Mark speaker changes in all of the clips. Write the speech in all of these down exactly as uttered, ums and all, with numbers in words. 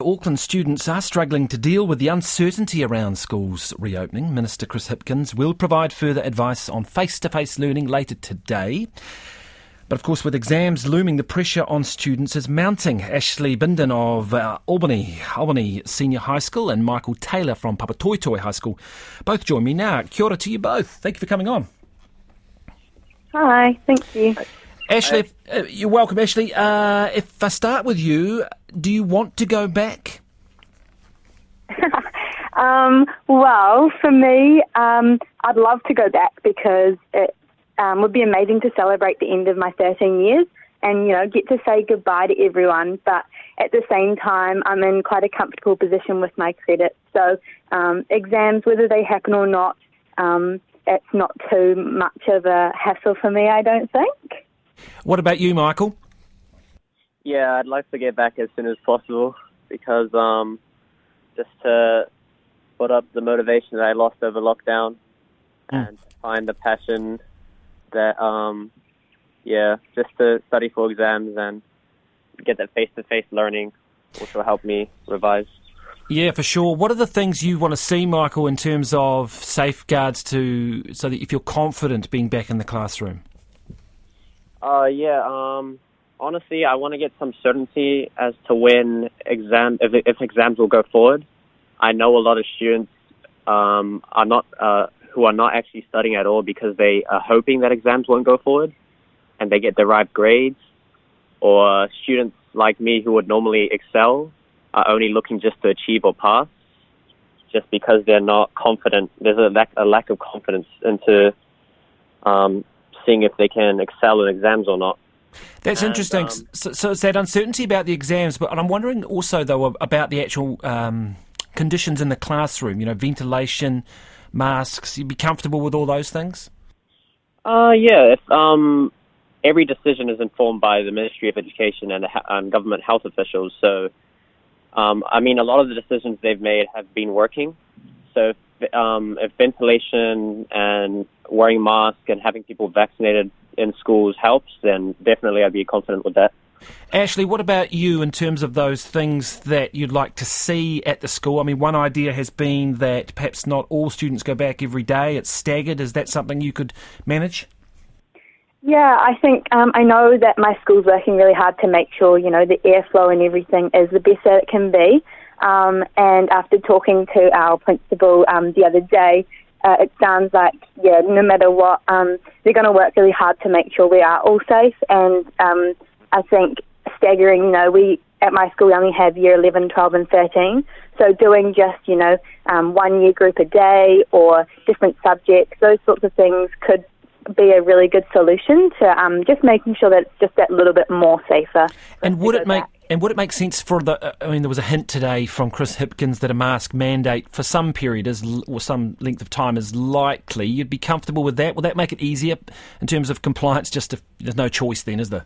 Speaker 1: Auckland students are struggling to deal with the uncertainty around schools reopening. Minister Chris Hipkins will provide further advice on face-to-face learning later today. But of course, with exams looming, the pressure on students is mounting. Ashley Bindon of uh, Albany, Albany Senior High School, and Michael Taylor from Papatoetoe High School both join me now. Kia ora to you both. Thank you for coming on.
Speaker 2: Hi, thank you.
Speaker 1: Ashley, if, uh, you're welcome, Ashley. Uh, if I start with you, do you want to go back?
Speaker 2: um, well, for me, um, I'd love to go back because it um, would be amazing to celebrate the end of my thirteen years and, you know, get to say goodbye to everyone. But at the same time, I'm in quite a comfortable position with my credits. So um, exams, whether they happen or not, um, it's not too much of a hassle for me, I don't think.
Speaker 1: What about you, Michael?
Speaker 3: Yeah, I'd like to get back as soon as possible because um, just to put up the motivation that I lost over lockdown mm. and find the passion that, um, yeah, just to study for exams and get that face-to-face learning, which will help me revise.
Speaker 1: Yeah, for sure. What are the things you want to see, Michael, in terms of safeguards to so that you feel confident being back in the classroom?
Speaker 3: Uh, yeah, um, honestly, I want to get some certainty as to when exam, if, if exams will go forward. I know a lot of students um, are not, uh, who are not actually studying at all because they are hoping that exams won't go forward and they get derived grades, or students like me who would normally excel are only looking just to achieve or pass just because they're not confident. There's a lack, a lack of confidence into um, seeing if they can excel in exams or not.
Speaker 1: That's
Speaker 3: and,
Speaker 1: interesting.
Speaker 3: Um,
Speaker 1: so, so it's that uncertainty about the exams, but I'm wondering also, though, about the actual um, conditions in the classroom, you know, ventilation, masks. You'd be comfortable with all those things?
Speaker 3: Uh, yeah. If, um, every decision is informed by the Ministry of Education and, and government health officials. So, um, I mean, a lot of the decisions they've made have been working. So if, um, if ventilation and wearing masks and having people vaccinated in schools helps, then definitely I'd be confident with that.
Speaker 1: Ashley, what about you in terms of those things that you'd like to see at the school? I mean, one idea has been that perhaps not all students go back every day. It's staggered. Is that something you could manage?
Speaker 2: Yeah, I think um, I know that my school's working really hard to make sure, you know, the airflow and everything is the best that it can be. Um, and after talking to our principal um, the other day, uh, it sounds like, yeah, no matter what, um, they're going to work really hard to make sure we are all safe. And um, I think staggering, you know, we at my school we only have year eleven, twelve and thirteen. So doing just, you know, um, one year group a day or different subjects, those sorts of things could be a really good solution to um, just making sure that it's just that little bit more safer.
Speaker 1: And would it make and would it make sense for the? Uh, I mean, there was a hint today from Chris Hipkins that a mask mandate for some period is or some length of time is likely. You'd be comfortable with that? Will that make it easier in terms of compliance? Just if there's no choice, then is there?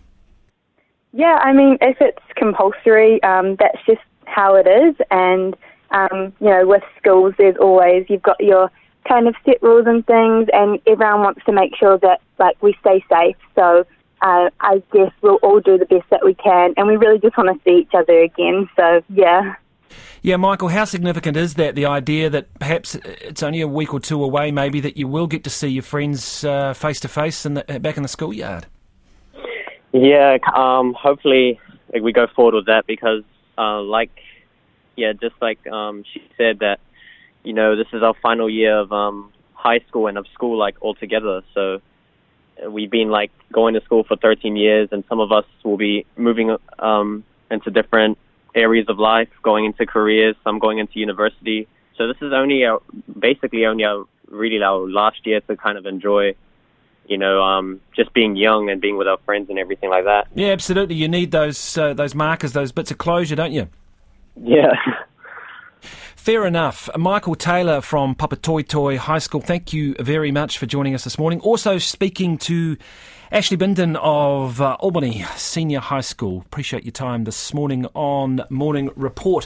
Speaker 2: Yeah, I mean, if it's compulsory, um, that's just how it is. And um, you know, with schools, there's always you've got your kind of set rules and things, and everyone wants to make sure that like we stay safe. So uh, I guess we'll all do the best that we can, and we really just want to see each other again. So yeah.
Speaker 1: Yeah, Michael, how significant is that, the idea that perhaps it's only a week or two away, maybe, that you will get to see your friends uh, face to face in the, back in the schoolyard?
Speaker 3: Yeah, um, hopefully like, we go forward with that because, uh, like, yeah, just like um, she said that, you know, this is our final year of um, high school and of school, like, altogether. So we've been, like, going to school for thirteen years, and some of us will be moving um, into different areas of life, going into careers, some going into university. So this is only our, basically only our, really our last year to kind of enjoy, you know, um, just being young and being with our friends and everything like that.
Speaker 1: Yeah, absolutely. You need those uh, those markers, those bits of closure, don't you?
Speaker 3: Yeah.
Speaker 1: Fair enough. Michael Taylor from Papatoetoe High School, thank you very much for joining us this morning. Also speaking to Ashley Bindon of uh, Albany Senior High School. Appreciate your time this morning on Morning Report.